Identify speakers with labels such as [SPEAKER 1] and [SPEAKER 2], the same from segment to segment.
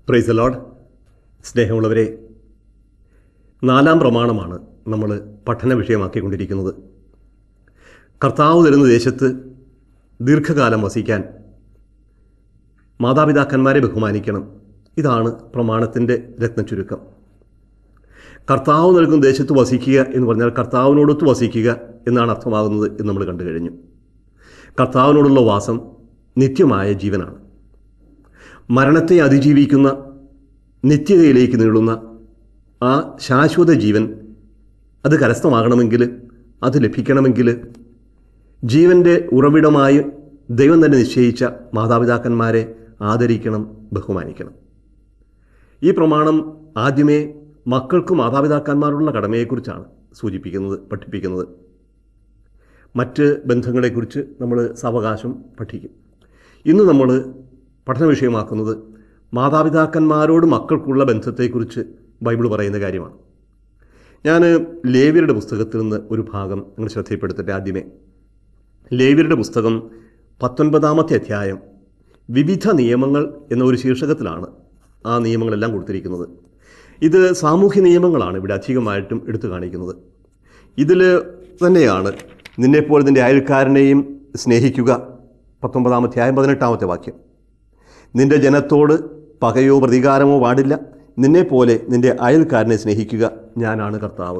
[SPEAKER 1] Praise the Lord. സ്നേഹമുള്ളവരെ, 4-ാം പ്രമാണമാണ് നമ്മൾ പഠന വിഷയമാക്കിക്കൊണ്ടിരിക്കുന്നത്. കർത്താവ് തരുന്ന ദേശത്ത് ദീർഘകാലം വസിക്കാൻ മാതാപിതാക്കന്മാരെ ബഹുമാനിക്കണം. ഇതാണ് പ്രമാണത്തിൻ്റെ രത്നച്ചുരുക്കം. കർത്താവ് നൽകുന്ന ദേശത്ത് വസിക്കുക എന്ന് പറഞ്ഞാൽ കർത്താവിനോടൊത്ത് വസിക്കുക എന്നാണ് അർത്ഥമാകുന്നത് എന്ന് നമ്മൾ കണ്ടു കഴിഞ്ഞു. കർത്താവിനോടുള്ള വാസം നിത്യമായ ജീവനാണ്. മരണത്തെ അതിജീവിക്കുന്ന നിത്യതയിലേക്ക് നീളുന്ന ആ ശാശ്വത ജീവൻ അത് കരസ്ഥമാകണമെങ്കിൽ, അത് ലഭിക്കണമെങ്കിൽ ജീവൻ്റെ ഉറവിടമായി ദൈവം തന്നെ നിശ്ചയിച്ച മാതാപിതാക്കന്മാരെ ആദരിക്കണം, ബഹുമാനിക്കണം. ഈ പ്രമാണം ആദ്യമേ മക്കൾക്ക് മാതാപിതാക്കന്മാരുള്ള കടമയെക്കുറിച്ചാണ് പഠിപ്പിക്കുന്നത്. മറ്റ് ബന്ധങ്ങളെക്കുറിച്ച് നമ്മൾ സാവകാശം പഠിക്കും. ഇന്ന് നമ്മൾ പഠന വിഷയമാക്കുന്നത് മാതാപിതാക്കന്മാരോട് മക്കൾക്കുള്ള ബന്ധത്തെക്കുറിച്ച് ബൈബിൾ പറയുന്ന കാര്യമാണ്. ഞാൻ ലേവ്യരുടെ പുസ്തകത്തിൽ നിന്ന് ഒരു ഭാഗം നിങ്ങൾ ശ്രദ്ധയിൽപ്പെടുത്തട്ടെ. ആദ്യമേ ലേവ്യരുടെ പുസ്തകം 19-ാമത്തെ അധ്യായം വിവിധ നിയമങ്ങൾ എന്ന ഒരു ശീർഷകത്തിലാണ് ആ നിയമങ്ങളെല്ലാം കൊടുത്തിരിക്കുന്നത്. ഇത് സാമൂഹ്യ നിയമങ്ങളാണ് ഇവിടെ അധികമായിട്ടും എടുത്തു കാണിക്കുന്നത്. ഇതിൽ തന്നെയാണ് നിന്നെപ്പോലെ നിൻ്റെ അയൽക്കാരനെയും സ്നേഹിക്കുക. 19-ാം അധ്യായം 18-ാമത്തെ വാക്യം, നിൻ്റെ ജനത്തോട് പകയോ പ്രതികാരമോ പാടില്ല, നിന്നെപ്പോലെ നിൻ്റെ അയൽക്കാരനെ സ്നേഹിക്കുക, ഞാനാണ് കർത്താവ്.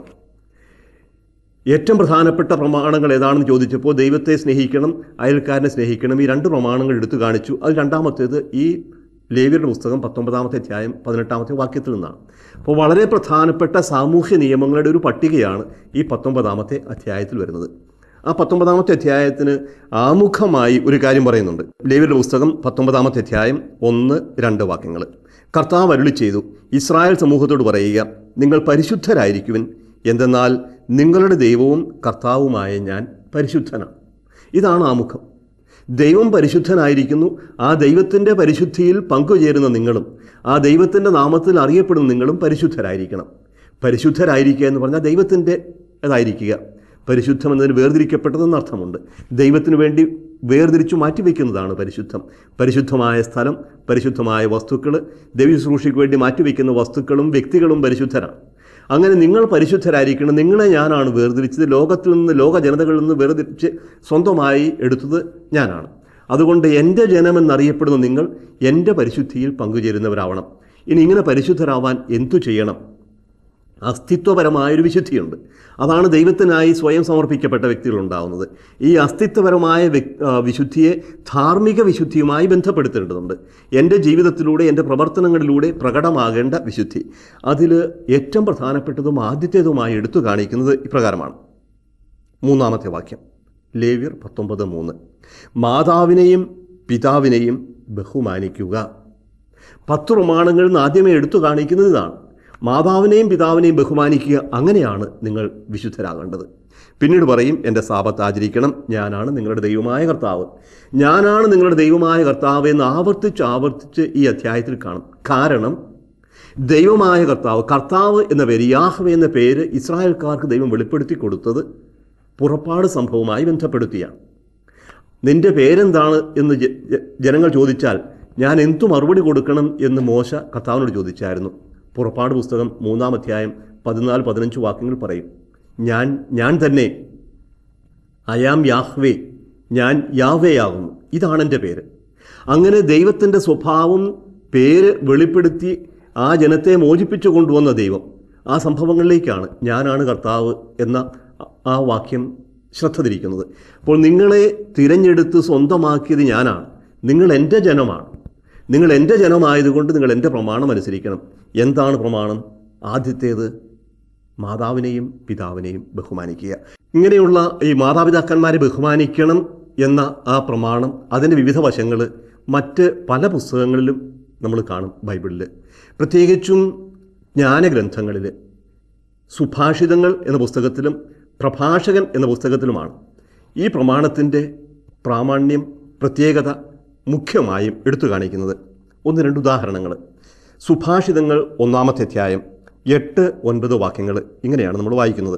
[SPEAKER 1] ഏറ്റവും പ്രധാനപ്പെട്ട പ്രമാണങ്ങൾ ഏതാണെന്ന് ചോദിച്ചപ്പോൾ ദൈവത്തെ സ്നേഹിക്കണം, അയൽക്കാരനെ സ്നേഹിക്കണം, ഈ 2 പ്രമാണങ്ങൾ എടുത്തു കാണിച്ചു. അത് രണ്ടാമത്തേത് ഈ ലേവ്യരുടെ പുസ്തകം 19-ാമത്തെ അധ്യായം 18-ാമത്തെ വാക്യത്തിൽ നിന്നാണ്. അപ്പോൾ വളരെ പ്രധാനപ്പെട്ട സാമൂഹ്യ നിയമങ്ങളുടെ ഒരു പട്ടികയാണ് ഈ 19-ാമത്തെ അധ്യായത്തിൽ വരുന്നത്. ആ 19-ാമത്തെ അധ്യായത്തിന് ആമുഖമായി ഒരു കാര്യം പറയുന്നുണ്ട്. ലേവ്യരുടെ പുസ്തകം 19-ാമത്തെ അധ്യായം 1-2 വാക്യങ്ങൾ. കർത്താവ് അരുളി ചെയ്തു, ഇസ്രായേൽ സമൂഹത്തോട് പറയുക, നിങ്ങൾ പരിശുദ്ധരായിരിക്കുവിൻ, എന്തെന്നാൽ നിങ്ങളുടെ ദൈവവും കർത്താവുമായ ഞാൻ പരിശുദ്ധനാണ്. ഇതാണ് ആമുഖം. ദൈവം പരിശുദ്ധനായിരിക്കുന്നു. ആ ദൈവത്തിൻ്റെ പരിശുദ്ധിയിൽ പങ്കുചേരുന്ന നിങ്ങളും, ആ ദൈവത്തിൻ്റെ നാമത്തിൽ അറിയപ്പെടുന്ന നിങ്ങളും പരിശുദ്ധരായിരിക്കണം. പരിശുദ്ധരായിരിക്കുക എന്ന് പറഞ്ഞാൽ ദൈവത്തിൻ്റെ അതായിരിക്കുക. പരിശുദ്ധം എന്നതിന് വേർതിരിക്കപ്പെട്ടതെന്ന് അർത്ഥമുണ്ട്. ദൈവത്തിന് വേണ്ടി വേർതിരിച്ചു മാറ്റിവെക്കുന്നതാണ് പരിശുദ്ധം. പരിശുദ്ധമായ സ്ഥലം, പരിശുദ്ധമായ വസ്തുക്കൾ, ദൈവശുശ്രൂഷയ്ക്ക് വേണ്ടി മാറ്റിവെക്കുന്ന വസ്തുക്കളും വ്യക്തികളും പരിശുദ്ധരാണ്. അങ്ങനെ നിങ്ങൾ പരിശുദ്ധരായിരിക്കണം. നിങ്ങളെ ഞാനാണ് വേർതിരിച്ചത്. ലോകത്തിൽ നിന്ന്, ലോക ജനതകളിൽ നിന്ന് വേർതിരിച്ച് സ്വന്തമായി എടുത്തത് ഞാനാണ്. അതുകൊണ്ട് എൻ്റെ ജനമെന്നറിയപ്പെടുന്ന നിങ്ങൾ എൻ്റെ പരിശുദ്ധിയിൽ പങ്കുചേരുന്നവരാവണം. ഇനി ഇങ്ങനെ പരിശുദ്ധരാവാൻ എന്തു ചെയ്യണം? അസ്തിത്വപരമായൊരു വിശുദ്ധിയുണ്ട്. അതാണ് ദൈവത്തിനായി സ്വയം സമർപ്പിക്കപ്പെട്ട വ്യക്തികളുണ്ടാകുന്നത്. ഈ അസ്തിത്വപരമായ വിശുദ്ധിയെ ധാർമ്മിക വിശുദ്ധിയുമായി ബന്ധപ്പെടുത്തേണ്ടതുണ്ട്. എൻ്റെ ജീവിതത്തിലൂടെ, എൻ്റെ പ്രവർത്തനങ്ങളിലൂടെ പ്രകടമാകേണ്ട വിശുദ്ധി. അതിൽ ഏറ്റവും പ്രധാനപ്പെട്ടതും ആദ്യത്തേതുമായി എടുത്തു കാണിക്കുന്നത് ഇപ്രകാരമാണ്. 3-ാമത്തെ വാക്യം, ലേവ്യർ 19:3, മാതാവിനെയും പിതാവിനെയും ബഹുമാനിക്കുക. 10 പ്രമാണങ്ങളിൽ നിന്ന് ആദ്യമേ എടുത്തു കാണിക്കുന്നത് ഇതാണ്. മാതാവിനെയും പിതാവിനെയും ബഹുമാനിക്കുക. അങ്ങനെയാണ് നിങ്ങൾ വിശുദ്ധരാകേണ്ടത്. പിന്നീട് പറയും, എൻ്റെ സാബത്ത് ആചരിക്കണം, ഞാനാണ് നിങ്ങളുടെ ദൈവമായ കർത്താവ്. ഞാനാണ് നിങ്ങളുടെ ദൈവമായ കർത്താവ് എന്ന് ആവർത്തിച്ച് ഈ അധ്യായത്തിൽ കാണും. കാരണം ദൈവമായ കർത്താവ് എന്ന പേര്, യാഹ്വേ എന്ന പേര് ഇസ്രായേൽക്കാർക്ക് ദൈവം വെളിപ്പെടുത്തി കൊടുത്തത് പുറപ്പാട് സംഭവവുമായി ബന്ധപ്പെടുത്തിയാണ്. നിൻ്റെ പേരെന്താണ് എന്ന് ജനങ്ങൾ ചോദിച്ചാൽ ഞാൻ എന്തു മറുപടി കൊടുക്കണം എന്ന് മോശ കർത്താവിനോട് ചോദിച്ചായിരുന്നു. പുറപ്പാട് പുസ്തകം 3-ാം അധ്യായം 14-15 വാക്യങ്ങൾ പറയും, ഞാൻ തന്നെ, അയാം യാഹ്വേ, ഞാൻ യാഹ്വേയാകുന്നു, ഇതാണ് എൻ്റെ പേര്. അങ്ങനെ ദൈവത്തിൻ്റെ സ്വഭാവം, പേര് വെളിപ്പെടുത്തി ആ ജനത്തെ മോചിപ്പിച്ചു കൊണ്ടുവന്ന ദൈവം, ആ സംഭവങ്ങളിലേക്കാണ് ഞാനാണ് കർത്താവ് എന്ന ആ വാക്യം ശ്രദ്ധ തിരിക്കുന്നത്. അപ്പോൾ നിങ്ങളെ തിരഞ്ഞെടുത്ത് സ്വന്തമാക്കിയത് ഞാനാണ്. നിങ്ങൾ എൻ്റെ ജനമാണ്. നിങ്ങൾ എൻ്റെ ജനമായതുകൊണ്ട് നിങ്ങൾ എൻ്റെ പ്രമാണം അനുസരിക്കണം. എന്താണ് പ്രമാണം? ആദ്യത്തേത് മാതാവിനെയും പിതാവിനെയും ബഹുമാനിക്കുക. ഇങ്ങനെയുള്ള ഈ മാതാപിതാക്കന്മാരെ ബഹുമാനിക്കണം എന്ന ആ പ്രമാണം, അതിൻ്റെ വിവിധ വശങ്ങൾ മറ്റ് പല പുസ്തകങ്ങളിലും നമ്മൾ കാണും. ബൈബിളിൽ, പ്രത്യേകിച്ചും ജ്ഞാനഗ്രന്ഥങ്ങളിൽ, സുഭാഷിതങ്ങൾ എന്ന പുസ്തകത്തിലും പ്രഭാഷകൻ എന്ന പുസ്തകത്തിലുമാണ് ഈ പ്രമാണത്തിൻ്റെ പ്രാമാണ്യം, പ്രത്യേകത മുഖ്യമായും എടുത്തു കാണിക്കുന്നത്. 1-2 ഉദാഹരണങ്ങൾ. സുഭാഷിതങ്ങൾ 1-ാമത്തെ അധ്യായം 8-9 വാക്യങ്ങൾ ഇങ്ങനെയാണ് നമ്മൾ വായിക്കുന്നത്.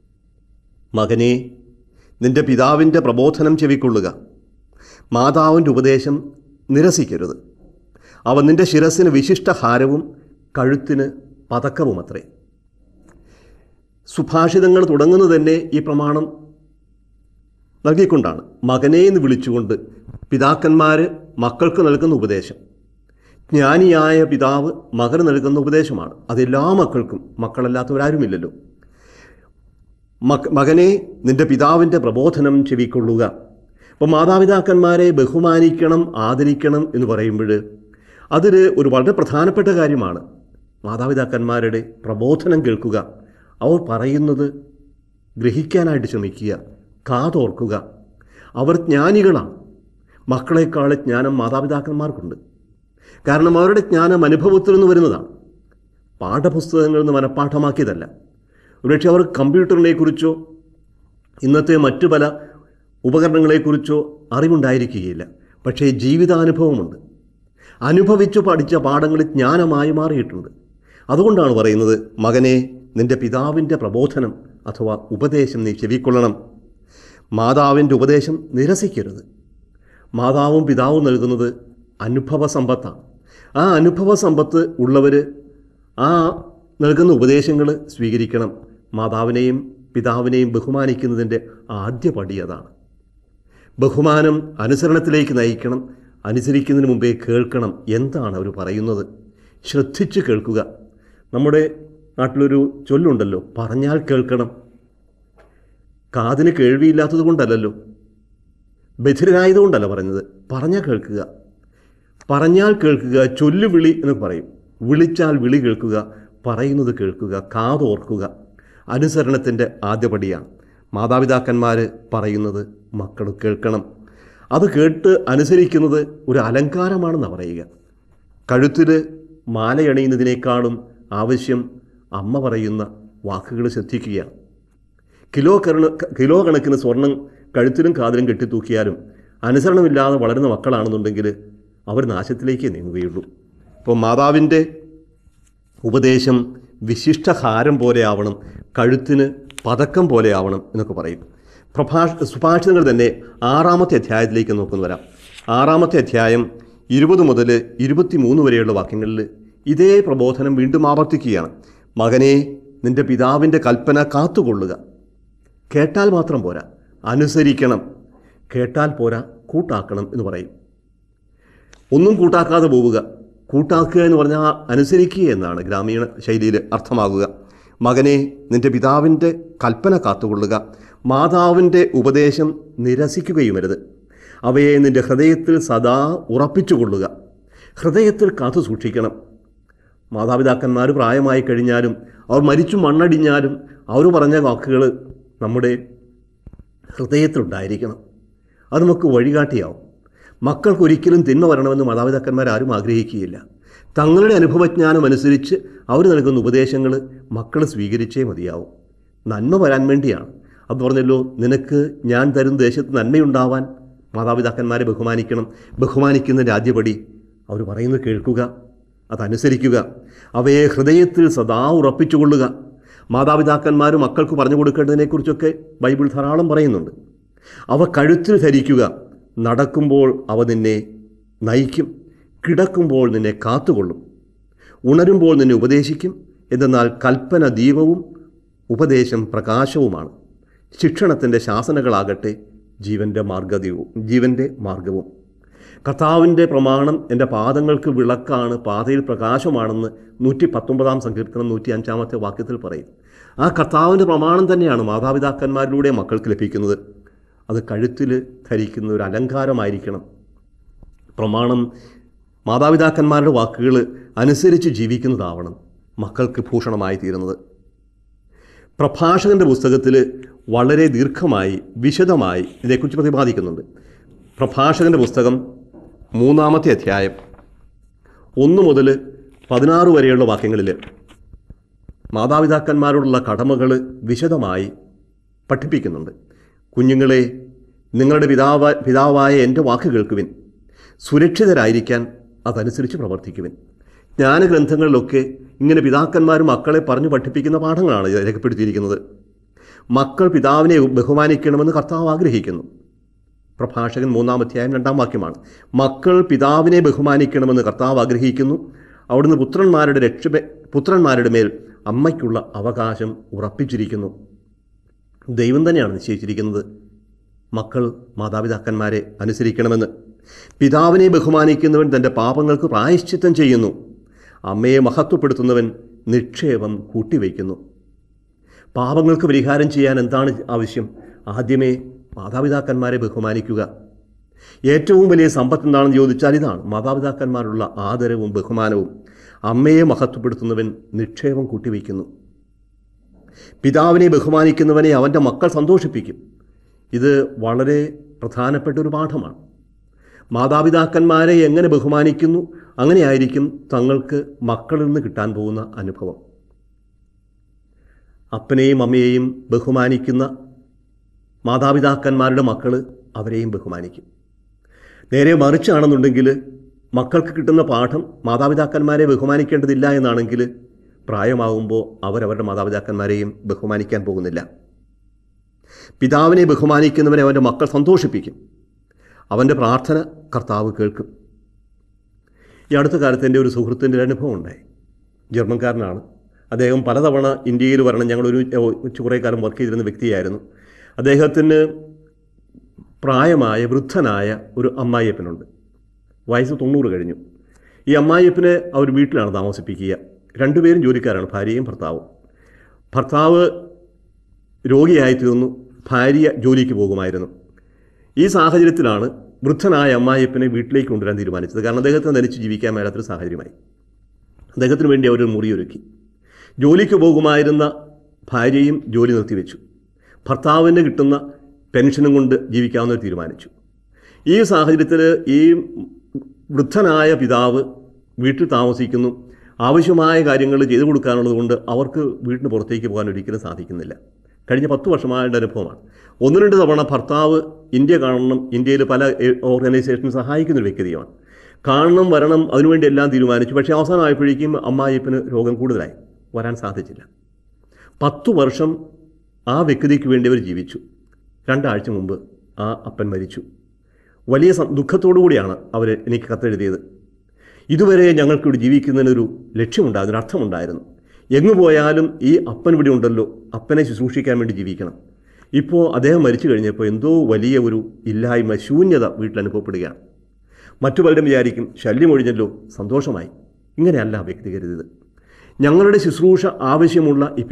[SPEAKER 1] മകനേ, നിൻ്റെ പിതാവിൻ്റെ പ്രബോധനം ചെവിക്കൊള്ളുക, മാതാവിൻ്റെ ഉപദേശം നിരസിക്കരുത്. അവ നിന്റെ ശിരസ്സിന് വിശിഷ്ടഹാരവും കഴുത്തിന് പതക്കവുമത്രേ. സുഭാഷിതങ്ങൾ തുടങ്ങുന്നത് തന്നെ ഈ പ്രമാണം നൽകിക്കൊണ്ടാണ്. മകനെ എന്ന് വിളിച്ചുകൊണ്ട് പിതാക്കന്മാർ മക്കൾക്ക് നൽകുന്ന ഉപദേശം, ജ്ഞാനിയായ പിതാവ് മകന് നൽകുന്ന ഉപദേശമാണ്. അതെല്ലാ മക്കൾക്കും, മക്കളല്ലാത്തവരാരുമില്ലല്ലോ. മകനെ നിന്റെ പിതാവിൻ്റെ പ്രബോധനം ചെവിക്കൊള്ളുക. അപ്പോൾ മാതാപിതാക്കന്മാരെ ബഹുമാനിക്കണം, ആദരിക്കണം എന്ന് പറയുമ്പോൾ അതിൽ ഒരു വളരെ പ്രധാനപ്പെട്ട കാര്യമാണ് മാതാപിതാക്കന്മാരുടെ പ്രബോധനം കേൾക്കുക. അവർ പറയുന്നത് ഗ്രഹിക്കാനായിട്ട് ശ്രമിക്കുക, കാതോർക്കുക. അവർ ജ്ഞാനികളാണ്. മക്കളെക്കാൾ ജ്ഞാനം മാതാപിതാക്കന്മാർക്കുണ്ട്. കാരണം അവരുടെ ജ്ഞാനം അനുഭവത്തിൽ നിന്ന് വരുന്നതാണ്, പാഠപുസ്തകങ്ങളിൽ നിന്ന് മനഃപ്പാഠമാക്കിയതല്ല. ഒരുപക്ഷെ അവർ കമ്പ്യൂട്ടറിനെക്കുറിച്ചോ ഇന്നത്തെ മറ്റു പല ഉപകരണങ്ങളെക്കുറിച്ചോ അറിവുണ്ടായിരിക്കുകയില്ല. പക്ഷേ ജീവിതാനുഭവമുണ്ട്. അനുഭവിച്ചു പഠിച്ച പാഠങ്ങൾ ജ്ഞാനമായി മാറിയിട്ടുണ്ട്. അതുകൊണ്ടാണ് പറയുന്നത്, മകനെ നിൻ്റെ പിതാവിൻ്റെ പ്രബോധനം അഥവാ ഉപദേശം നീ ചെവിക്കൊള്ളണം. മാതാവിൻ്റെ ഉപദേശം നിരസിക്കരുത്. മാതാവും പിതാവും നൽകുന്നത് അനുഭവ സമ്പത്താണ്. ആ അനുഭവ സമ്പത്ത് ഉള്ളവർ ആ നൽകുന്ന ഉപദേശങ്ങൾ സ്വീകരിക്കണം. മാതാവിനെയും പിതാവിനെയും ബഹുമാനിക്കുന്നതിൻ്റെ ആദ്യ പടി അതാണ്. ബഹുമാനം അനുസരണത്തിലേക്ക് നയിക്കണം. അനുസരിക്കുന്നതിന് മുമ്പേ കേൾക്കണം, എന്താണ് അവർ പറയുന്നത്, ശ്രദ്ധിച്ച് കേൾക്കുക. നമ്മുടെ നാട്ടിലൊരു ചൊല്ലുണ്ടല്ലോ, പറഞ്ഞാൽ കേൾക്കണം. കാതിന് കേൾവിയില്ലാത്തത് കൊണ്ടല്ലല്ലോ, ബധിരനായതുകൊണ്ടല്ല പറഞ്ഞത്. പറഞ്ഞാൽ കേൾക്കുക, പറഞ്ഞാൽ കേൾക്കുക. ചൊല്ലുവിളി എന്ന് പറയും. വിളിച്ചാൽ വിളി കേൾക്കുക, പറയുന്നത് കേൾക്കുക, കാതോർക്കുക. അനുസരണത്തിൻ്റെ ആദ്യപടിയാണ്. മാതാപിതാക്കന്മാർ പറയുന്നത് മക്കൾ കേൾക്കണം. അത് കേട്ട് അനുസരിക്കുന്നത് ഒരു അലങ്കാരമാണെന്നാണ് പറയുക. കഴുത്തിൽ മാലയണിയുന്നതിനേക്കാളും ആവശ്യം അമ്മ പറയുന്ന വാക്കുകൾ ശ്രദ്ധിക്കുകയാണ്. കിലോ കണക്കിന് സ്വർണം കഴുത്തിലും കാതിലും കെട്ടിത്തൂക്കിയാലും അനുസരണമില്ലാതെ വളരുന്ന മക്കളാണെന്നുണ്ടെങ്കിൽ അവർ നാശത്തിലേക്ക് നീങ്ങുകയുള്ളൂ. ഇപ്പോൾ മാതാവിൻ്റെ ഉപദേശം വിശിഷ്ടഹാരം പോലെ ആവണം, കഴുത്തിന് പതക്കം പോലെ ആവണം എന്നൊക്കെ പറയും. സുഭാഷിതങ്ങൾ തന്നെ 6-ാമത്തെ അധ്യായത്തിലേക്ക് നോക്കുന്നു വരാം. 6-ാമത്തെ അധ്യായം 20 മുതൽ 23 വരെയുള്ള വാക്യങ്ങളിൽ ഇതേ പ്രബോധനം വീണ്ടും ആവർത്തിക്കുകയാണ്. മകനെ നിൻ്റെ പിതാവിൻ്റെ കൽപ്പന കാത്തുകൊള്ളുക. കേട്ടാൽ മാത്രം പോരാ, അനുസരിക്കണം. കേട്ടാൽ പോരാ, കൂട്ടാക്കണം എന്ന് പറയും. ഒന്നും കൂട്ടാക്കാതെ പോവുക. കൂട്ടാക്കുക എന്ന് പറഞ്ഞാൽ അനുസരിക്കുക എന്നാണ് ഗ്രാമീണ ശൈലിയിൽ അർത്ഥമാകുക. മകനെ നിൻ്റെ പിതാവിൻ്റെ കൽപ്പന കാത്തുകൊള്ളുക. മാതാവിൻ്റെ ഉപദേശം നിരസിക്കുകയുമരുത്. അവയെ നിൻ്റെ ഹൃദയത്തിൽ സദാ ഉറപ്പിച്ചുകൊള്ളുക. ഹൃദയത്തിൽ കാത്തു സൂക്ഷിക്കണം. മാതാപിതാക്കന്മാർ പ്രായമായി കഴിഞ്ഞാലും അവർ മരിച്ചു മണ്ണടിഞ്ഞാലും അവർ പറഞ്ഞ വാക്കുകൾ നമ്മുടെ ഹൃദയത്തിലുണ്ടായിരിക്കണം. അത് നമുക്ക് വഴികാട്ടിയാവും. മക്കൾക്കൊരിക്കലും തിന്മ വരണമെന്ന് മാതാപിതാക്കന്മാർ ആരും ആഗ്രഹിക്കുകയില്ല. തങ്ങളുടെ അനുഭവജ്ഞാനം അനുസരിച്ച് അവർ നൽകുന്ന ഉപദേശങ്ങൾ മക്കൾ സ്വീകരിച്ചേ മതിയാവും. നന്മ വരാൻ വേണ്ടിയാണ്. അത് പറഞ്ഞല്ലോ, നിനക്ക് ഞാൻ തരുന്ന ദേശത്ത് നന്മയുണ്ടാവാൻ മാതാപിതാക്കന്മാരെ ബഹുമാനിക്കണം. ബഹുമാനിക്കുന്നതിൻ്റെ ആദ്യപടി അവർ പറയുന്നത് കേൾക്കുക, അതനുസരിക്കുക. അവയെ ഹൃദയത്തിൽ സദാ ഉറപ്പിച്ചുകൊള്ളുക. മാതാപിതാക്കന്മാർ മക്കൾക്ക് പറഞ്ഞു കൊടുക്കേണ്ടതിനെക്കുറിച്ചൊക്കെ ബൈബിൾ ധാരാളം പറയുന്നുണ്ട്. അവ കഴുത്തിൽ ധരിക്കുക. നടക്കുമ്പോൾ അവ നിന്നെ നയിക്കും, കിടക്കുമ്പോൾ നിന്നെ കാത്തുകൊള്ളും, ഉണരുമ്പോൾ നിന്നെ ഉപദേശിക്കും. എന്തെന്നാൽ കൽപ്പന ദീപവും ഉപദേശം പ്രകാശവുമാണ്. ശിക്ഷണത്തിൻ്റെ ശാസനകളാകട്ടെ ജീവൻ്റെ മാർഗവും. കർത്താവിൻ്റെ പ്രമാണം എൻ്റെ പാദങ്ങൾക്ക് വിളക്കാണ്, പാതയിൽ പ്രകാശമാണെന്ന് 119-ാം സങ്കീർത്തനം 105-ാമത്തെ വാക്യത്തിൽ പറയും. ആ കർത്താവിൻ്റെ പ്രമാണം തന്നെയാണ് മാതാപിതാക്കന്മാരിലൂടെ മക്കൾക്ക് ലഭിക്കുന്നത്. അത് കഴുത്തിൽ ധരിക്കുന്ന ഒരു അലങ്കാരമായിരിക്കണം. പ്രമാണം മാതാപിതാക്കന്മാരുടെ വാക്കുകൾ അനുസരിച്ച് ജീവിക്കുന്നതാവണം മക്കൾക്ക് ഭൂഷണമായി തീരുന്നത്. പ്രഭാഷകൻ്റെ പുസ്തകത്തിൽ വളരെ ദീർഘമായി വിശദമായി ഇതിനെക്കുറിച്ച് പ്രതിപാദിക്കുന്നുണ്ട്. പ്രഭാഷകൻ്റെ പുസ്തകം 3-ാമത്തെ അധ്യായം 1 മുതൽ 16 വരെയുള്ള വാക്യങ്ങളിൽ മാതാപിതാക്കന്മാരോടുള്ള കടമകൾ വിശദമായി പഠിപ്പിക്കുന്നുണ്ട്. കുഞ്ഞുങ്ങളെ, നിങ്ങളുടെ പിതാവായ എൻ്റെ വാക്ക് കേൾക്കുവിൻ. സുരക്ഷിതരായിരിക്കാൻ അതനുസരിച്ച് പ്രവർത്തിക്കുവിൻ. ജ്ഞാനഗ്രന്ഥങ്ങളിലൊക്കെ ഇങ്ങനെ പിതാക്കന്മാർ മക്കളെ പറഞ്ഞു പഠിപ്പിക്കുന്ന പാഠങ്ങളാണ് രേഖപ്പെടുത്തിയിരിക്കുന്നത്. മക്കൾ പിതാവിനെ ബഹുമാനിക്കണമെന്ന് കർത്താവ് ആഗ്രഹിക്കുന്നു. പ്രഭാഷകൻ 3-ാം അധ്യായം 2-ാം വാക്യമാണ്. മക്കൾ പിതാവിനെ ബഹുമാനിക്കണമെന്ന് കർത്താവ് ആഗ്രഹിക്കുന്നു. അവിടുന്ന് പുത്രന്മാരുടെ മേൽ അമ്മയ്ക്കുള്ള അവകാശം ഉറപ്പിച്ചിരിക്കുന്നു. ദൈവം തന്നെയാണ് നിശ്ചയിച്ചിരിക്കുന്നത് മക്കൾ മാതാപിതാക്കന്മാരെ അനുസരിക്കണമെന്ന്. പിതാവിനെ ബഹുമാനിക്കുന്നവൻ തൻ്റെ പാപങ്ങൾക്ക് പ്രായശ്ചിത്തം ചെയ്യുന്നു. അമ്മയെ മഹത്വപ്പെടുത്തുന്നവൻ നിക്ഷേപം കൂട്ടിവയ്ക്കുന്നു. പാപങ്ങൾക്ക് പരിഹാരം ചെയ്യാൻ എന്താണ് ആവശ്യം? ആദ്യമേ മാതാപിതാക്കന്മാരെ ബഹുമാനിക്കുക. ഏറ്റവും വലിയ സമ്പത്ത് എന്താണെന്ന് ചോദിച്ചാൽ ഇതാണ്, മാതാപിതാക്കന്മാരുള്ള ആദരവും ബഹുമാനവും. അമ്മയെ മഹത്വപ്പെടുത്തുന്നവൻ നിക്ഷേപം കൂട്ടിവയ്ക്കുന്നു. പിതാവിനെ ബഹുമാനിക്കുന്നവനെ അവൻ്റെ മക്കൾ സന്തോഷിപ്പിക്കും. ഇത് വളരെ പ്രധാനപ്പെട്ട ഒരു പാഠമാണ്. മാതാപിതാക്കന്മാരെ എങ്ങനെ ബഹുമാനിക്കുന്നു അങ്ങനെയായിരിക്കും തങ്ങൾക്ക് മക്കളിൽ നിന്ന് കിട്ടാൻ പോകുന്ന അനുഭവം. അപ്പനെയും അമ്മയെയും ബഹുമാനിക്കുന്ന മാതാപിതാക്കന്മാരുടെ മക്കൾ അവരെയും ബഹുമാനിക്കും. നേരെ മറിച്ചാണെന്നുണ്ടെങ്കിൽ മക്കൾക്ക് കിട്ടുന്ന പാഠം മാതാപിതാക്കന്മാരെ ബഹുമാനിക്കേണ്ടതില്ല എന്നാണെങ്കിൽ പ്രായമാകുമ്പോൾ അവരവരുടെ മാതാപിതാക്കന്മാരെയും ബഹുമാനിക്കാൻ പോകുന്നില്ല. പിതാവിനെ ബഹുമാനിക്കുന്നവനെ അവൻ്റെ മക്കൾ സന്തോഷിപ്പിക്കും. അവൻ്റെ പ്രാർത്ഥന കർത്താവ് കേൾക്കും. ഈ അടുത്ത കാലത്ത് എൻ്റെ ഒരു സുഹൃത്തിൻ്റെ ഒരു അനുഭവം ഉണ്ടായി. ജർമ്മൻകാരനാണ്. അദ്ദേഹം പലതവണ ഇന്ത്യയിൽ വരണം. ഞങ്ങളൊരു കുറേ കാലം വർക്ക് ചെയ്തിരുന്ന വ്യക്തിയായിരുന്നു. അദ്ദേഹത്തിന് പ്രായമായ വൃദ്ധനായ ഒരു അമ്മായിയപ്പനുണ്ട്. വയസ്സ് 90 കഴിഞ്ഞു. ഈ അമ്മായിയപ്പനെ അവർ വീട്ടിലാണ് താമസിപ്പിക്കുക. രണ്ടുപേരും ജോലിക്കാരാണ്, ഭാര്യയും ഭർത്താവും. ഭർത്താവ് രോഗിയായി തീർന്നു, ഭാര്യ ജോലിക്ക് പോകുമായിരുന്നു. ഈ സാഹചര്യത്തിലാണ് വൃദ്ധനായ അമ്മായിയപ്പനെ വീട്ടിലേക്ക് കൊണ്ടുവരാൻ തീരുമാനിച്ചത്. കാരണം അദ്ദേഹത്തിന് തനിച്ച് ജീവിക്കാൻ മേലാത്തൊരു സാഹചര്യമായി. അദ്ദേഹത്തിന് വേണ്ടി അവരൊരു മുറിയൊരുക്കി. ജോലിക്ക് പോകുമായിരുന്ന ഭാര്യയും ജോലി നിർത്തിവെച്ചു. ഭർത്താവിന് കിട്ടുന്ന പെൻഷനും കൊണ്ട് ജീവിക്കാവുന്ന തീരുമാനിച്ചു. ഈ സാഹചര്യത്തിൽ ഈ വൃദ്ധനായ പിതാവ് വീട്ടിൽ താമസിക്കുന്നു. ആവശ്യമായ കാര്യങ്ങൾ ചെയ്തു കൊടുക്കാനുള്ളത് കൊണ്ട് അവർക്ക് വീട്ടിന് പുറത്തേക്ക് പോകാൻ ഒരിക്കലും സാധിക്കുന്നില്ല. കഴിഞ്ഞ 10 വർഷമായുള്ള അനുഭവമാണ്. 1-2 തവണ ഭർത്താവ് ഇന്ത്യ കാണണം, ഇന്ത്യയിൽ പല ഓർഗനൈസേഷൻ സഹായിക്കുന്നൊരു വ്യക്തിയാണ്. കാണണം, വരണം, അതിനുവേണ്ടി എല്ലാം തീരുമാനിച്ചു. പക്ഷേ അവസാനമായപ്പോഴേക്കും അമ്മായിയപ്പന് രോഗം കൂടുതലായി, വരാൻ സാധിച്ചില്ല. 10 വർഷം ആ വ്യക്തിക്ക് വേണ്ടി അവർ ജീവിച്ചു. 2 ആഴ്ച മുമ്പ് ആ അപ്പൻ മരിച്ചു. വലിയ ദുഃഖത്തോടു കൂടിയാണ് അവർ എനിക്ക് കത്തെഴുതിയത്. ഇതുവരെ ഞങ്ങൾക്കിവിടെ ജീവിക്കുന്നതിനൊരു ലക്ഷ്യമുണ്ടായിരുന്നു, ഒരു അർത്ഥമുണ്ടായിരുന്നു. എങ്ങു പോയാലും ഈ അപ്പൻ ഇവിടെ ഉണ്ടല്ലോ, അപ്പനെ ശുശ്രൂഷിക്കാൻ വേണ്ടി ജീവിക്കണം. ഇപ്പോൾ അദ്ദേഹം മരിച്ചു കഴിഞ്ഞപ്പോൾ എന്തോ വലിയ ഒരു ഇല്ലായ്മ, ശൂന്യത വീട്ടിൽ അനുഭവപ്പെടുകയാണ്. മറ്റു പലരും വിചാരിക്കും ശല്യം ഒഴിഞ്ഞല്ലോ, സന്തോഷമായി. ഇങ്ങനെയല്ല വ്യക്തി കരുതിയത്. ഞങ്ങളുടെ ശുശ്രൂഷ ആവശ്യമുള്ള ഈ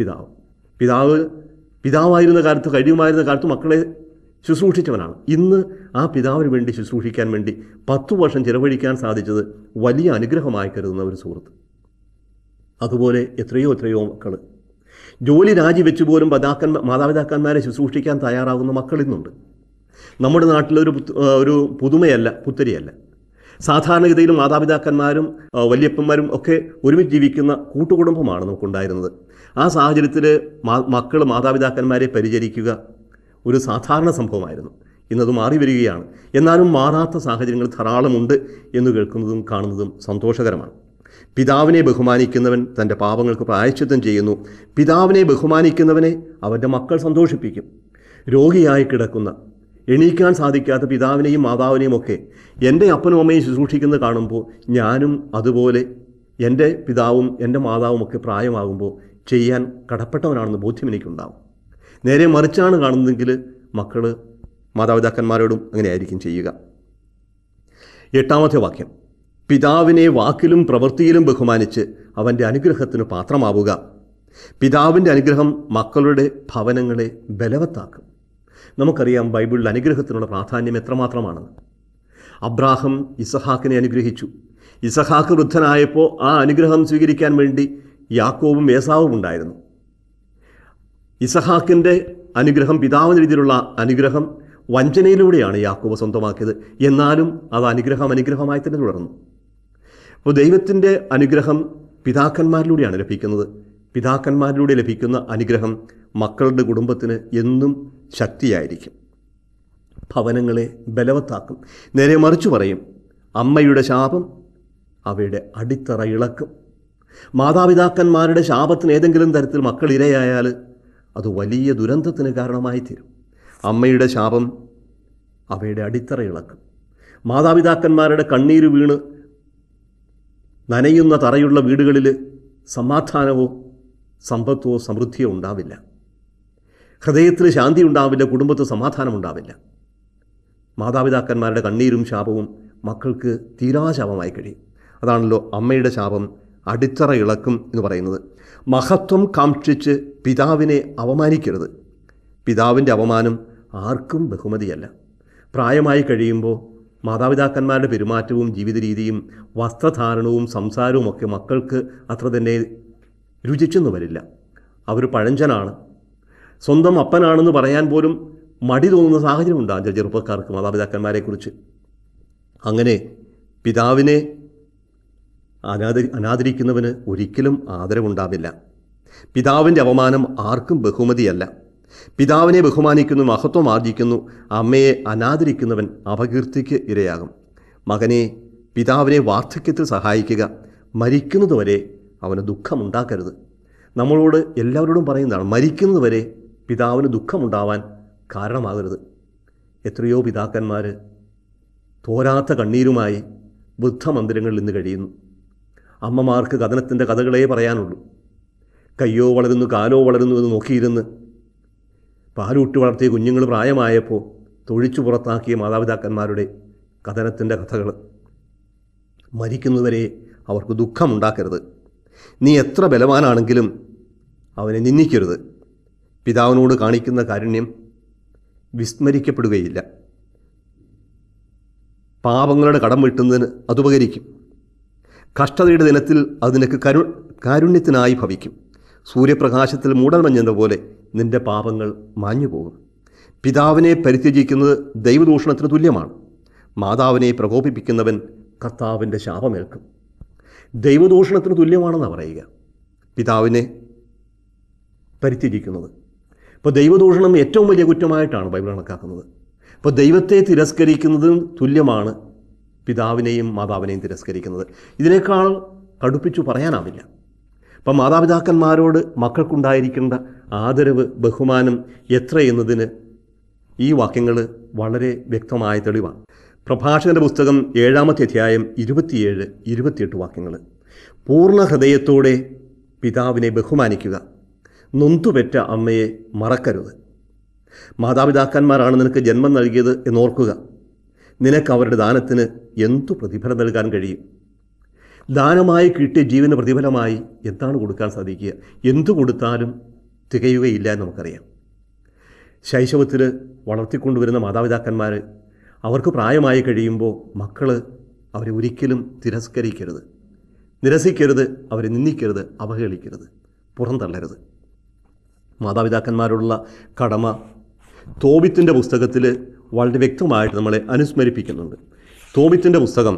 [SPEAKER 1] പിതാവായിരുന്ന കാലത്ത്, കഴിയുമായിരുന്ന കാലത്ത് മക്കളെ ശുശ്രൂഷിച്ചവനാണ്. ഇന്ന് ആ പിതാവിന് വേണ്ടി ശുശ്രൂഷിക്കാൻ വേണ്ടി 10 വർഷം ചിലവഴിക്കാൻ സാധിച്ചത് വലിയ അനുഗ്രഹമായി കരുതുന്ന ഒരു സുഹൃത്ത്. അതുപോലെ എത്രയോ മക്കൾ ജോലി രാജിവെച്ചു പോലും മാതാപിതാക്കന്മാരെ ശുശ്രൂഷിക്കാൻ തയ്യാറാകുന്ന മക്കൾ ഇന്നുണ്ട്. നമ്മുടെ നാട്ടിലൊരു പുതുമയല്ല, പുത്തരിയല്ല. സാധാരണഗതിയിലും മാതാപിതാക്കന്മാരും വല്യപ്പന്മാരും ഒക്കെ ഒരുമിച്ച് ജീവിക്കുന്ന കൂട്ടുകുടുംബമാണ് നമുക്കുണ്ടായിരുന്നത്. ആ സാഹചര്യത്തിൽ മക്കൾ മാതാപിതാക്കന്മാരെ പരിചരിക്കുക ഒരു സാധാരണ സംഭവമായിരുന്നു. ഇന്നത് മാറി വരികയാണ്. എന്നാലും മാറാത്ത സാഹചര്യങ്ങൾ ധാരാളമുണ്ട് എന്ന് കേൾക്കുന്നതും കാണുന്നതും സന്തോഷകരമാണ്. പിതാവിനെ ബഹുമാനിക്കുന്നവൻ തൻ്റെ പാപങ്ങൾക്ക് പ്രായശ്ചിത്തം ചെയ്യുന്നു. പിതാവിനെ ബഹുമാനിക്കുന്നവനെ അവൻ്റെ മക്കൾ സന്തോഷിപ്പിക്കും. രോഗിയായി കിടക്കുന്ന, എണീക്കാൻ സാധിക്കാത്ത പിതാവിനെയും മാതാവിനെയും ഒക്കെ എൻ്റെ അപ്പനും അമ്മയും ശുശ്രൂഷിക്കുന്നത് കാണുമ്പോൾ ഞാനും അതുപോലെ എൻ്റെ പിതാവും എൻ്റെ മാതാവും ഒക്കെ പ്രായമാകുമ്പോൾ ചെയ്യാൻ കടപ്പെട്ടവനാണെന്ന് ബോധ്യം എനിക്കുണ്ടാവും. നേരെ മറിച്ചാണ് കാണുന്നതെങ്കിൽ മക്കൾ മാതാപിതാക്കന്മാരോടും അങ്ങനെയായിരിക്കും ചെയ്യുക. 8-ാമത്തെ വാക്യം, പിതാവിനെ വാക്കിലും പ്രവൃത്തിയിലും ബഹുമാനിച്ച് അവൻ്റെ അനുഗ്രഹത്തിന് പാത്രമാവുക. പിതാവിൻ്റെ അനുഗ്രഹം മക്കളുടെ ഭവനങ്ങളെ ബലവത്താക്കും. നമുക്കറിയാം ബൈബിളിൽ അനുഗ്രഹത്തിനുള്ള പ്രാധാന്യം എത്രമാത്രമാണെന്ന്. അബ്രാഹാം ഇസഹാക്കിനെ അനുഗ്രഹിച്ചു. ഇസഹാക്ക് വൃദ്ധനായപ്പോൾ ആ അനുഗ്രഹം സ്വീകരിക്കാൻ വേണ്ടി യാക്കോബും ഏസാവും ഉണ്ടായിരുന്നു. ഇസഹാക്കിൻ്റെ അനുഗ്രഹം, പിതാവിൻ്റെ രീതിയിലുള്ള അനുഗ്രഹം വഞ്ചനയിലൂടെയാണ് യാക്കോബ് സ്വന്തമാക്കിയത്. എന്നാലും അത് അനുഗ്രഹമായി തന്നെ തുടർന്നു. അപ്പോൾ ദൈവത്തിൻ്റെ അനുഗ്രഹം പിതാക്കന്മാരിലൂടെയാണ് ലഭിക്കുന്നത്. പിതാക്കന്മാരിലൂടെ ലഭിക്കുന്ന അനുഗ്രഹം മക്കളുടെ കുടുംബത്തിന് എന്നും ശക്തിയായിരിക്കും, ഭവനങ്ങളെ ബലവത്താക്കും. നേരെ മറിച്ചു പറയും, അമ്മയുടെ ശാപം അവയുടെ അടിത്തറ ഇളക്കും. മാതാപിതാക്കന്മാരുടെ ശാപത്തിന് ഏതെങ്കിലും തരത്തിൽ മക്കൾ ഇരയായാൽ അത് വലിയ ദുരന്തത്തിന് കാരണമായി തീരും. അമ്മയുടെ ശാപം അവയുടെ അടിത്തറ ഇളക്കും. മാതാപിതാക്കന്മാരുടെ കണ്ണീര് വീണ് നനയുന്ന തറയുള്ള വീടുകളിൽ സമാധാനമോ സമ്പത്തോ സമൃദ്ധിയോ ഉണ്ടാവില്ല. ഹൃദയത്തിൽ ശാന്തി ഉണ്ടാവില്ല, കുടുംബത്തിൽ സമാധാനം ഉണ്ടാവില്ല. മാതാപിതാക്കന്മാരുടെ കണ്ണീരും ശാപവും മക്കൾക്ക് തീരാശാപമായി കഴിയും. അതാണല്ലോ അമ്മയുടെ ശാപം അടിത്തറ ഇളക്കും എന്ന് പറയുന്നത്. മഹത്വം കാക്ഷിച്ച് പിതാവിനെ അവമാനിക്കരുത്. പിതാവിൻ്റെ അവമാനം ആർക്കും ബഹുമതിയല്ല. പ്രായമായി കഴിയുമ്പോൾ മാതാപിതാക്കന്മാരുടെ പെരുമാറ്റവും ജീവിത രീതിയും വസ്ത്രധാരണവും സംസാരവും ഒക്കെ മക്കൾക്ക് അത്ര തന്നെ രുചിച്ചെന്ന് വരില്ല. അവർ പഴഞ്ചനാണ്. സ്വന്തം അപ്പനാണെന്ന് പറയാൻ പോലും മടി തോന്നുന്ന സാഹചര്യം ഉണ്ടാകും ചെറുപ്പക്കാർക്ക് മാതാപിതാക്കന്മാരെക്കുറിച്ച്. അങ്ങനെ പിതാവിനെ അനാദരിക്കുന്നവന് ഒരിക്കലും ആദരവുണ്ടാവില്ല. പിതാവിൻ്റെ അവമാനം ആർക്കും ബഹുമതിയല്ല. പിതാവിനെ ബഹുമാനിക്കുന്നു, മഹത്വം ആർജിക്കുന്നു. അമ്മയെ അനാദരിക്കുന്നവൻ അപകീർത്തിക്ക് ഇരയാകും. മകനെ, പിതാവിനെ വാർദ്ധക്യത്തിൽ സഹായിക്കുക. മരിക്കുന്നതുവരെ അവന് ദുഃഖമുണ്ടാക്കരുത്. നമ്മളോട് എല്ലാവരോടും പറയുന്നതാണ്, മരിക്കുന്നതുവരെ പിതാവിന് ദുഃഖമുണ്ടാവാൻ കാരണമാകരുത്. എത്രയോ പിതാക്കന്മാർ തോരാത്ത കണ്ണീരുമായി വൃദ്ധമന്ദിരങ്ങളിൽ നിന്ന് കഴിയുന്നു. അമ്മമാർക്ക് കഥനത്തിൻ്റെ കഥകളേ പറയാനുള്ളൂ. കയ്യോ വളരുന്നു കാലോ വളരുന്നു എന്ന് നോക്കിയിരുന്ന് പാലൂട്ടി വളർത്തിയ കുഞ്ഞുങ്ങൾ പ്രായമായപ്പോൾ തൊഴിച്ചു പുറത്താക്കിയ മാതാപിതാക്കന്മാരുടെ കഥനത്തിൻ്റെ കഥകൾ. മരിക്കുന്നവരെ അവർക്ക് ദുഃഖമുണ്ടാക്കരുത്. നീ എത്ര ബലവാനാണെങ്കിലും അവനെ നിന്ദിക്കരുത്. പിതാവിനോട് കാണിക്കുന്ന കാരുണ്യം വിസ്മരിക്കപ്പെടുകയില്ല. പാപങ്ങളുടെ കടം വീട്ടുന്നതിന് അതുപകരിക്കും. കഷ്ടതയുടെ ദിനത്തിൽ അത് നിനക്ക് കാരുണ്യത്തിനായി ഭവിക്കും. സൂര്യപ്രകാശത്തിൽ മൂടൽമഞ്ഞെന്ന പോലെ നിന്റെ പാപങ്ങൾ മാഞ്ഞു പോകും. പിതാവിനെ പരിത്യജിക്കുന്നത് ദൈവദൂഷണത്തിന് തുല്യമാണ്. മാതാവിനെ പ്രകോപിപ്പിക്കുന്നവൻ കർത്താവിൻ്റെ ശാപമേൽക്കും. ദൈവദൂഷണത്തിന് തുല്യമാണെന്നാണ് പറയുക പിതാവിനെ പരിത്യജിക്കുന്നത്. ഇപ്പോൾ ദൈവദൂഷണം ഏറ്റവും വലിയ കുറ്റമായിട്ടാണ് ബൈബിൾ കണക്കാക്കുന്നത്. അപ്പോൾ ദൈവത്തെ തിരസ്കരിക്കുന്നതിന് തുല്യമാണ് പിതാവിനെയും മാതാവിനെയും തിരസ്കരിക്കുന്നത്. ഇതിനേക്കാൾ കടുപ്പിച്ചു പറയാനാവില്ല. അപ്പം മാതാപിതാക്കന്മാരോട് മക്കൾക്കുണ്ടായിരിക്കേണ്ട ആദരവ്, ബഹുമാനം എത്രയെന്നതിന് ഈ വാക്യങ്ങൾ വളരെ വ്യക്തമായ തെളിവാണ്. പ്രഭാഷകൻ്റെ പുസ്തകം 7-ാമത്തെ അധ്യായം 27-28 വാക്യങ്ങൾ. പൂർണ്ണ ഹൃദയത്തോടെ പിതാവിനെ ബഹുമാനിക്കുക. നൊന്തുപെറ്റ അമ്മയെ മറക്കരുത്. മാതാപിതാക്കന്മാരാണ് നിനക്ക് ജന്മം നൽകിയത് എന്നോർക്കുക. നിനക്ക് അവരുടെ ദാനത്തിന് എന്തു പ്രതിഫലം നൽകാൻ കഴിയും? ദാനമായി കിട്ടിയ ജീവന് പ്രതിഫലമായി എന്താണ് കൊടുക്കാൻ സാധിക്കുക? എന്തു കൊടുത്താലും തികയുകയില്ല എന്ന് നമുക്കറിയാം. ശൈശവത്തിൽ വളർത്തിക്കൊണ്ടുവരുന്ന മാതാപിതാക്കന്മാർ അവർക്ക് പ്രായമായി കഴിയുമ്പോൾ മക്കൾ അവരെ ഒരിക്കലും തിരസ്കരിക്കരുത്, നിരസിക്കരുത്, അവരെ നിന്ദിക്കരുത്, അവഹേളിക്കരുത്, പുറന്തള്ളരുത്. മാതാപിതാക്കന്മാരോടുള്ള കടമ തോബിത്തിൻ്റെ പുസ്തകത്തിൽ വളരെ വ്യക്തമായിട്ട് നമ്മളെ അനുസ്മരിപ്പിക്കുന്നുണ്ട്. തോബിത്തിൻ്റെ പുസ്തകം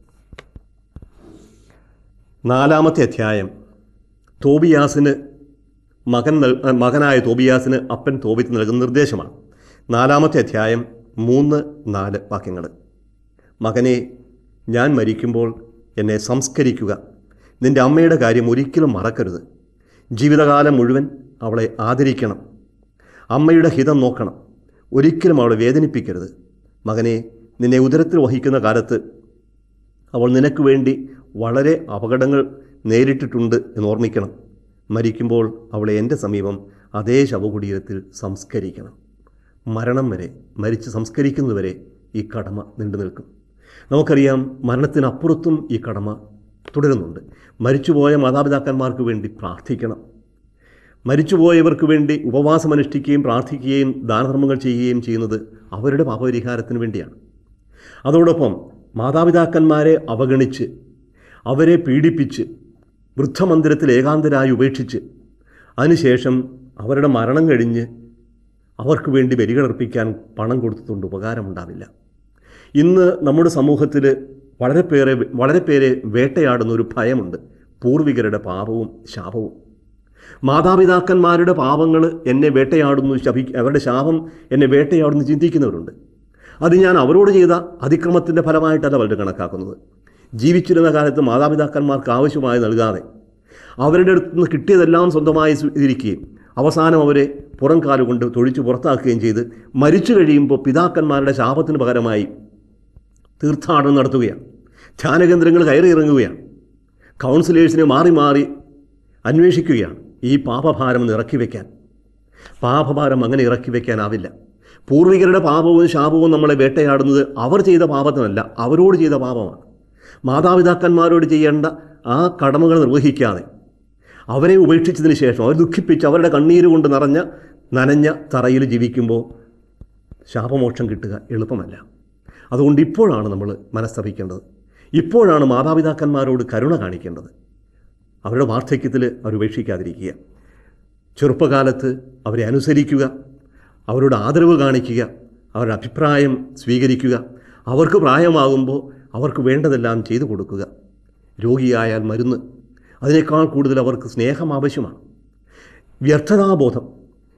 [SPEAKER 1] 4-ാമത്തെ അധ്യായം തോബിയാസിന് മകനായ തോബിയാസിന് അപ്പൻ തോബിത്ത് നൽകുന്ന നിർദ്ദേശമാണ്. 4-ാമത്തെ അധ്യായം 3-4 വാക്യങ്ങൾ. മകനെ, ഞാൻ മരിക്കുമ്പോൾ എന്നെ സംസ്കരിക്കുക. നിൻ്റെ അമ്മയുടെ കാര്യം ഒരിക്കലും മറക്കരുത്. ജീവിതകാലം മുഴുവൻ അവളെ ആദരിക്കണം. അമ്മയുടെ ഹിതം നോക്കണം. ഒരിക്കലും അവളെ വേദനിപ്പിക്കരുത്. മകനെ, നിന്നെ ഉദരത്തിൽ വഹിക്കുന്ന കാലത്ത് അവൾ നിനക്ക് വേണ്ടി വളരെ അപകടങ്ങൾ നേരിട്ടിട്ടുണ്ട് എന്ന് ഓർമ്മിക്കണം. മരിക്കുമ്പോൾ അവളെ എൻ്റെ സമീപം അതേ ശവകുടീരത്തിൽ സംസ്കരിക്കണം. മരണം വരെ, മരിച്ച് സംസ്കരിക്കുന്നതുവരെ ഈ കടമ നീണ്ടു നിൽക്കും. നമുക്കറിയാം, മരണത്തിനപ്പുറത്തും ഈ കടമ തുടരുന്നുണ്ട്. മരിച്ചുപോയ മാതാപിതാക്കന്മാർക്ക് വേണ്ടി പ്രാർത്ഥിക്കണം. മരിച്ചുപോയവർക്ക് വേണ്ടി ഉപവാസമനുഷ്ഠിക്കുകയും പ്രാർത്ഥിക്കുകയും ദാനധർമ്മങ്ങൾ ചെയ്യുകയും ചെയ്യുന്നത് അവരുടെ പാപപരിഹാരത്തിന് വേണ്ടിയാണ്. അതോടൊപ്പം മാതാപിതാക്കന്മാരെ അവഗണിച്ച്, അവരെ പീഡിപ്പിച്ച്, വൃദ്ധമന്ദിരത്തിൽ ഏകാന്തരായി ഉപേക്ഷിച്ച്, അതിനുശേഷം അവരുടെ മരണം കഴിഞ്ഞ് അവർക്ക് വേണ്ടി ബലികളർപ്പിക്കാൻ പണം കൊടുത്തുകൊണ്ട് ഉപകാരമുണ്ടാവില്ല. ഇന്ന് നമ്മുടെ സമൂഹത്തിൽ വളരെ പേരെ വേട്ടയാടുന്ന ഒരു ഭയമുണ്ട്. പൂർവികരുടെ പാപവും ശാപവും. മാതാപിതാക്കന്മാരുടെ പാപങ്ങൾ എന്നെ വേട്ടയാടുന്നു, അവരുടെ ശാപം എന്നെ വേട്ടയാടുന്നു ചിന്തിക്കുന്നവരുണ്ട്. അത് ഞാൻ അവരോട് ചെയ്ത അതിക്രമത്തിൻ്റെ ഫലമായിട്ടല്ല പലരും കണക്കാക്കുന്നത്. ജീവിച്ചിരുന്ന കാലത്ത് മാതാപിതാക്കന്മാർക്ക് ആവശ്യമായി നൽകാതെ അവരുടെ അടുത്ത് നിന്ന് കിട്ടിയതെല്ലാം സ്വന്തമായി ഇരിക്കുകയും അവസാനം അവരെ പുറം കാലുകൊണ്ട് തൊഴിച്ച് പുറത്താക്കുകയും ചെയ്ത് മരിച്ചു കഴിയുമ്പോൾ പിതാക്കന്മാരുടെ ശാപത്തിന് പകരമായി തീർത്ഥാടനം നടത്തുകയാണ്. ധ്യാനകേന്ദ്രങ്ങൾ കയറി ഇറങ്ങുകയാണ്. കൗൺസിലേഴ്സിനെ മാറി മാറി അന്വേഷിക്കുകയാണ് ഈ പാപഭാരം ഇറക്കി വയ്ക്കാൻ. പാപഭാരം അങ്ങനെ ഇറക്കി വയ്ക്കാനാവില്ല. പൂർവികരുടെ പാപവും ശാപവും നമ്മളെ വേട്ടയാടുന്നത് അവർ ചെയ്ത പാപത്തിനല്ല, അവരോട് ചെയ്ത പാപമാണ്. മാതാപിതാക്കന്മാരോട് ചെയ്യേണ്ട ആ കടമകൾ നിർവഹിക്കാതെ അവരെ ഉപേക്ഷിച്ചതിന് ശേഷം അവർ ദുഃഖിപ്പിച്ച് അവരുടെ കണ്ണീര് കൊണ്ട് നനഞ്ഞ തറയിൽ ജീവിക്കുമ്പോൾ ശാപമോക്ഷം കിട്ടുക എളുപ്പമല്ല. അതുകൊണ്ട് ഇപ്പോഴാണ് നമ്മൾ മനസ്തപിക്കേണ്ടത്. ഇപ്പോഴാണ് മാതാപിതാക്കന്മാരോട് കരുണ കാണിക്കേണ്ടത്. അവരുടെ വാർദ്ധക്യത്തിൽ അവർ ഉപേക്ഷിക്കാതിരിക്കുക. ചെറുപ്പകാലത്ത് അവരെ അനുസരിക്കുക, അവരോട് ആദരവ് കാണിക്കുക, അവരുടെ അഭിപ്രായം സ്വീകരിക്കുക. അവർക്ക് പ്രായമാകുമ്പോൾ അവർക്ക് വേണ്ടതെല്ലാം ചെയ്തു കൊടുക്കുക. രോഗിയായാൽ മരുന്ന്, അതിനേക്കാൾ കൂടുതൽ അവർക്ക് സ്നേഹം ആവശ്യമാണ്. വ്യർത്ഥതാബോധം,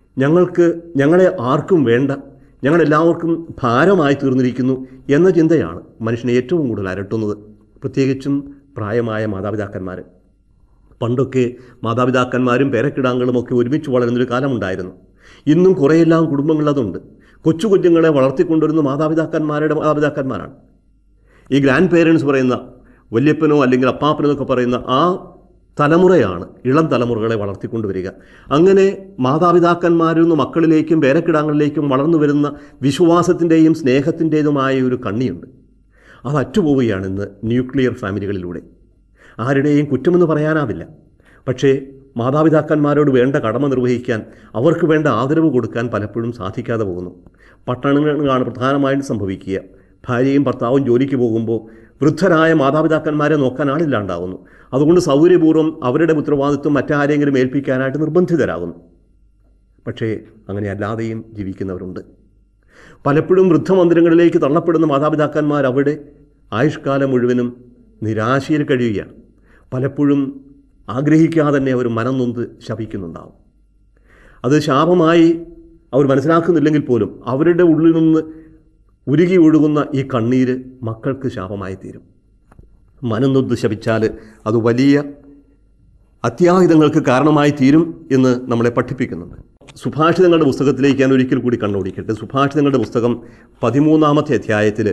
[SPEAKER 1] ഞങ്ങളെ ആർക്കും വേണ്ട, ഞങ്ങളെല്ലാവർക്കും ഭാരമായി തീർന്നിരിക്കുന്നു എന്ന ചിന്തയാണ് മനുഷ്യനെ ഏറ്റവും കൂടുതൽ അലട്ടുന്നത്. പ്രത്യേകിച്ചും പ്രായമായ മാതാപിതാക്കന്മാർ. പണ്ടൊക്കെ മാതാപിതാക്കന്മാരും പേരക്കിടാങ്ങളുമൊക്കെ ഒരുമിച്ച് വളരുന്നൊരു കാലമുണ്ടായിരുന്നു. ഇന്നും കുറേയെല്ലാം കുടുംബങ്ങളിൽ അതുണ്ട്. കൊച്ചു കുഞ്ഞുങ്ങളെ വളർത്തിക്കൊണ്ടുവരുന്ന മാതാപിതാക്കന്മാരുടെ മാതാപിതാക്കന്മാരാണ്. ഈ ഗ്രാൻഡ് പേരൻസ് പറയുന്ന വല്യപ്പനോ അല്ലെങ്കിൽ അപ്പാപ്പനോ എന്നൊക്കെ പറയുന്ന ആ തലമുറയാണ് ഇളം തലമുറകളെ വളർത്തിക്കൊണ്ടുവരിക. അങ്ങനെ മാതാപിതാക്കന്മാരിൽ നിന്ന് മക്കളിലേക്കും പേരക്കിടാങ്ങളിലേക്കും വളർന്നു വരുന്ന വിശ്വാസത്തിൻ്റെയും സ്നേഹത്തിൻ്റേതുമായ ഒരു കണ്ണിയുണ്ട്. അത് അറ്റുപോവുകയാണ് ഇന്ന് ന്യൂക്ലിയർ ഫാമിലികളിലൂടെ. ആരുടെയും കുറ്റമെന്ന് പറയാനാവില്ല. പക്ഷേ മാതാപിതാക്കന്മാരോട് വേണ്ട കടമ നിർവഹിക്കാൻ, അവർക്ക് വേണ്ട ആദരവ് കൊടുക്കാൻ പലപ്പോഴും സാധിക്കാതെ പോകുന്നു. പട്ടണങ്ങളിലാണ് പ്രധാനമായും സംഭവിക്കുക. ഭാര്യയും ഭർത്താവും ജോലിക്ക് പോകുമ്പോൾ വൃദ്ധരായ മാതാപിതാക്കന്മാരെ നോക്കാൻ ആളില്ലാണ്ടാകുന്നു. അതുകൊണ്ട് സൗകര്യപൂർവ്വം അവരുടെ ഉത്തരവാദിത്വം മറ്റാരെങ്കിലും ഏൽപ്പിക്കാനായിട്ട് നിർബന്ധിതരാകുന്നു. പക്ഷേ അങ്ങനെ അല്ലാതെയും ജീവിക്കുന്നവരുണ്ട്. പലപ്പോഴും വൃദ്ധമന്ദിരങ്ങളിലേക്ക് തള്ളപ്പെടുന്ന മാതാപിതാക്കന്മാർ അവിടെ ആയുഷ്കാലം മുഴുവനും നിരാശയിൽ കഴിയുകയാണ്. പലപ്പോഴും ആഗ്രഹിക്കാതെ തന്നെ അവർ മനം നൊന്ത് ശപിക്കുന്നുണ്ടാവും. അത് ശാപമായി അവർ മനസ്സിലാക്കുന്നില്ലെങ്കിൽ പോലും അവരുടെ ഉള്ളിൽ നിന്ന് ഉരുകി ഒഴുകുന്ന ഈ കണ്ണീര് മക്കൾക്ക് ശാപമായി തീരും. മനം നൊന്ത് ശപിച്ചാൽ അത് വലിയ അത്യാഹിതങ്ങൾക്ക് കാരണമായി തീരും എന്ന് നമ്മളെ പഠിപ്പിക്കുന്നുണ്ട്. സുഭാഷിതങ്ങളുടെ പുസ്തകത്തിലേക്ക് ഞാൻ ഒരിക്കൽ കൂടി കണ്ണോടിക്കട്ടെ. സുഭാഷിതങ്ങളുടെ പുസ്തകം 13-ാമത്തെ അധ്യായത്തിൽ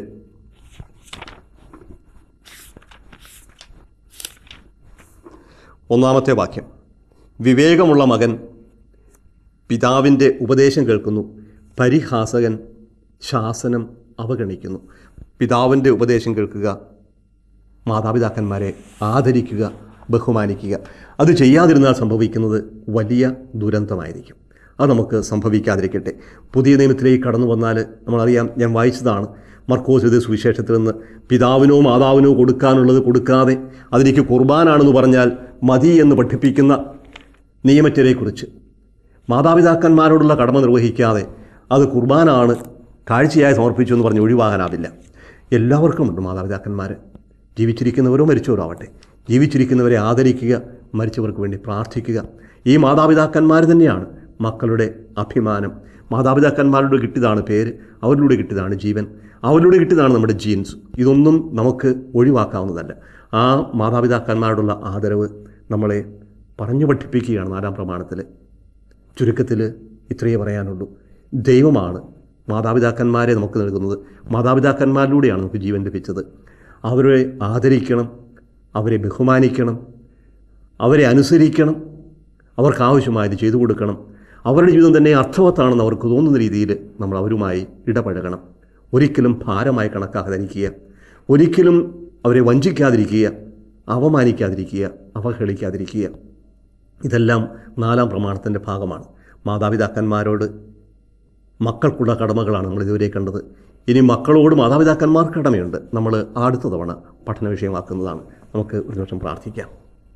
[SPEAKER 1] 1-ാമത്തെ വാക്യം: വിവേകമുള്ള മകൻ പിതാവിൻ്റെ ഉപദേശം കേൾക്കുന്നു, പരിഹാസകൻ ശാസനം അവഗണിക്കുന്നു. പിതാവിൻ്റെ ഉപദേശം കേൾക്കുക, മാതാപിതാക്കന്മാരെ ആദരിക്കുക, ബഹുമാനിക്കുക. അത് ചെയ്യാതിരുന്നാൽ സംഭവിക്കുന്നത് വലിയ ദുരന്തമായിരിക്കും. അത് നമുക്ക് സംഭവിക്കാതിരിക്കട്ടെ. പുതിയ നിയമത്തിലേക്ക് കടന്നു വന്നാൽ നമ്മളറിയാം, ഞാൻ വായിച്ചതാണ് മർക്കോസ് എഴുതിയ സുവിശേഷത്തിൽ നിന്ന്, പിതാവിനോ മാതാവിനോ കൊടുക്കാനുള്ളത് കൊടുക്കാതെ അതിലേക്ക് കുർബാനാണെന്ന് പറഞ്ഞാൽ മതി എന്ന് പഠിപ്പിക്കുന്ന നിയമജ്ഞരെക്കുറിച്ച്. മാതാപിതാക്കന്മാരോടുള്ള കടമ നിർവഹിക്കാതെ അത് കുർബാനാണ്, കാഴ്ചയായി സമർപ്പിച്ചു എന്ന് പറഞ്ഞ് ഒഴിവാകാനാവില്ല. എല്ലാവർക്കും ഉണ്ട് മാതാപിതാക്കന്മാർ. ജീവിച്ചിരിക്കുന്നവരോ മരിച്ചവരോ ആവട്ടെ, ജീവിച്ചിരിക്കുന്നവരെ ആദരിക്കുക, മരിച്ചവർക്ക് വേണ്ടി പ്രാർത്ഥിക്കുക. ഈ മാതാപിതാക്കന്മാർ തന്നെയാണ് മക്കളുടെ അഭിമാനം. മാതാപിതാക്കന്മാരുടെ കിട്ടിയതാണ് പേര്, അവരിലൂടെ കിട്ടിയതാണ് ജീവൻ, അവരിലൂടെ കിട്ടിയതാണ് നമ്മുടെ ജീൻസ്. ഇതൊന്നും നമുക്ക് ഒഴിവാക്കാവുന്നതല്ല. ആ മാതാപിതാക്കന്മാരോടുള്ള ആദരവ് നമ്മളെ പറഞ്ഞു പഠിപ്പിക്കുകയാണ് 4-ാം പ്രമാണത്തിൽ. ചുരുക്കത്തിൽ ഇത്രയേ പറയാനുള്ളൂ. ദൈവമാണ് മാതാപിതാക്കന്മാരെ നമുക്ക് നൽകുന്നത്. മാതാപിതാക്കന്മാരിലൂടെയാണ് നമുക്ക് ജീവൻ ലഭിച്ചത്. അവരെ ആദരിക്കണം, അവരെ ബഹുമാനിക്കണം, അവരെ അനുസരിക്കണം, അവർക്കാവശ്യമായത് ചെയ്തു കൊടുക്കണം. അവരുടെ ജീവിതം തന്നെ അർത്ഥവത്താണെന്ന് അവർക്ക് തോന്നുന്ന രീതിയിൽ നമ്മൾ അവരുമായി ഇടപഴകണം. ഒരിക്കലും ഭാരമായി കണക്കാക്കാതിരിക്കുക, ഒരിക്കലും അവരെ വഞ്ചിക്കാതിരിക്കുക, അവമാനിക്കാതിരിക്കുക, അവഹേളിക്കാതിരിക്കുക. ഇതെല്ലാം 4-ാം പ്രമാണത്തിൻ്റെ ഭാഗമാണ്. മാതാപിതാക്കന്മാരോട് മക്കൾക്കുള്ള കടമകളാണ് നമ്മൾ ഇതുവരെ കണ്ടത്. ഇനി മക്കളോട് മാതാപിതാക്കന്മാർക്ക് കടമയുണ്ട്. നമ്മൾ അടുത്ത തവണ പഠന വിഷയമാക്കുന്നതാണ്. നമുക്ക് ഒരു നിമിഷം പ്രാർത്ഥിക്കാം.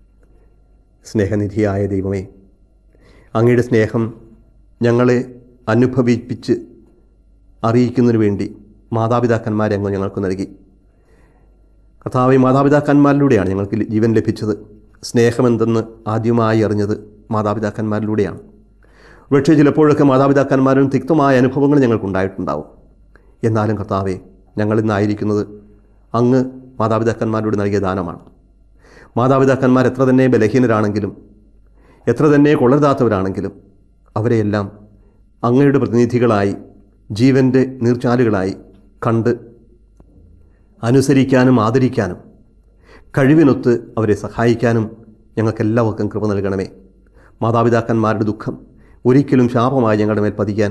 [SPEAKER 1] സ്നേഹനിധിയായ ദൈവമേ, അങ്ങയുടെ സ്നേഹം ഞങ്ങളെ അനുഭവിപ്പിച്ച് അറിയിക്കുന്നതിന് വേണ്ടി മാതാപിതാക്കന്മാരെ അങ്ങ് ഞങ്ങൾക്ക് നൽകി. കർത്താവേ, മാതാപിതാക്കന്മാരിലൂടെയാണ് ഞങ്ങൾക്ക് ജീവൻ ലഭിച്ചത്. സ്നേഹമെന്തെന്ന് ആദ്യമായി അറിഞ്ഞത് മാതാപിതാക്കന്മാരിലൂടെയാണ്. പക്ഷേ ചിലപ്പോഴൊക്കെ മാതാപിതാക്കന്മാരും തിക്തമായ അനുഭവങ്ങൾ ഞങ്ങൾക്കുണ്ടായിട്ടുണ്ടാവും. എന്നാലും കർത്താവേ, ഞങ്ങളിന്നായിരിക്കുന്നത് അങ്ങ് മാതാപിതാക്കന്മാരോട് നൽകിയ ദാനമാണ്. മാതാപിതാക്കന്മാർ എത്ര തന്നെ ബലഹീനരാണെങ്കിലും, എത്ര തന്നെ കൊള്ളരുതാത്തവരാണെങ്കിലും, അവരെയെല്ലാം അങ്ങയുടെ പ്രതിനിധികളായി, ജീവൻ്റെ നീർച്ചാലുകളായി കണ്ട് അനുസരിക്കാനും ആദരിക്കാനും കഴിവിനൊത്ത് അവരെ സഹായിക്കാനും ഞങ്ങൾക്കെല്ലാവർക്കും കൃപ നൽകണമേ. മാതാപിതാക്കന്മാരുടെ ദുഃഖം ഒരിക്കലും ശാപമായി ഞങ്ങളുടെ മേൽ പതിക്കാൻ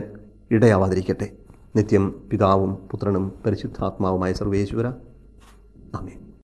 [SPEAKER 1] ഇടയാവാതിരിക്കട്ടെ. നിത്യം പിതാവും പുത്രനും പരിശുദ്ധാത്മാവുമായ സർവേശ്വര. ആമേൻ.